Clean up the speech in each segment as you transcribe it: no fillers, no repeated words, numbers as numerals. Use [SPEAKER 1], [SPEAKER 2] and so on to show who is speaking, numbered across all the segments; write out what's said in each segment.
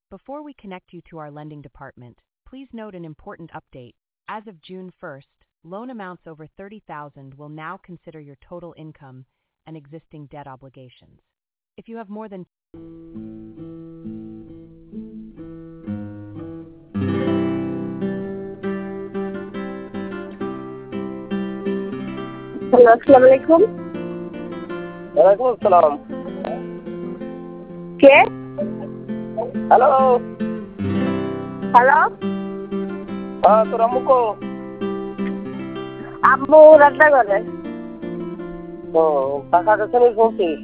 [SPEAKER 1] Before we connect you to our lending department, please note an important update. As of June 1st, loan amounts over $30,000 will now consider your total income and existing debt obligations. If you have more than
[SPEAKER 2] hello, আসসালামু আলাইকুম।
[SPEAKER 3] ওয়ালাইকুম আসসালাম।
[SPEAKER 2] কে?
[SPEAKER 3] Hello.
[SPEAKER 2] Hello,
[SPEAKER 3] হ্যাঁ, তোর আম্মু কো?
[SPEAKER 2] আম্মু রান্না করে।
[SPEAKER 3] ও, টাকা গেছে নি শুনছিস?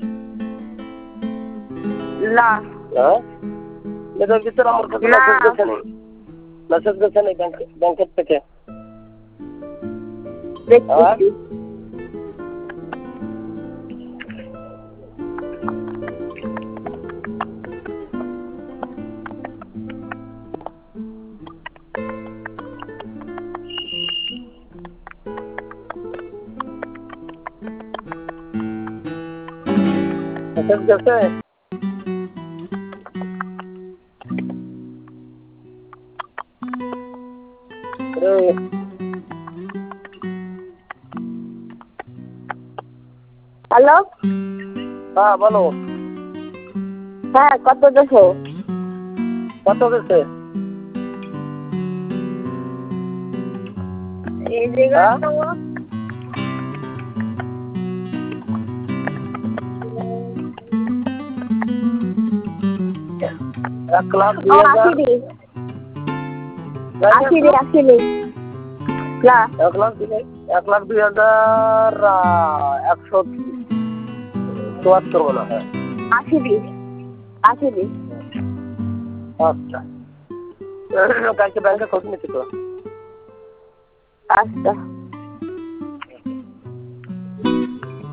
[SPEAKER 2] না।
[SPEAKER 3] হ্যাঁ, এদের ভিতরে আমার কাছে
[SPEAKER 2] না।
[SPEAKER 3] মেসেজ গেছে নি। মেসেজ গেছে নি ব্যাংকের থেকে।
[SPEAKER 2] দেখতেছি।
[SPEAKER 3] মেসেজ গেছে?
[SPEAKER 2] হ্যালো।
[SPEAKER 3] হ্যাঁ, বলো।
[SPEAKER 2] হ্যাঁ, কত দেখো?
[SPEAKER 3] কত গেছে?
[SPEAKER 2] এই জায়গায় তো
[SPEAKER 3] 1,02,000।
[SPEAKER 2] 80 না,
[SPEAKER 3] 1,02,174 মনে হয়।
[SPEAKER 2] 80
[SPEAKER 3] আচ্ছা, কালকে ব্যাংকে খোঁজ নিচ্ছি তো।
[SPEAKER 2] আচ্ছা।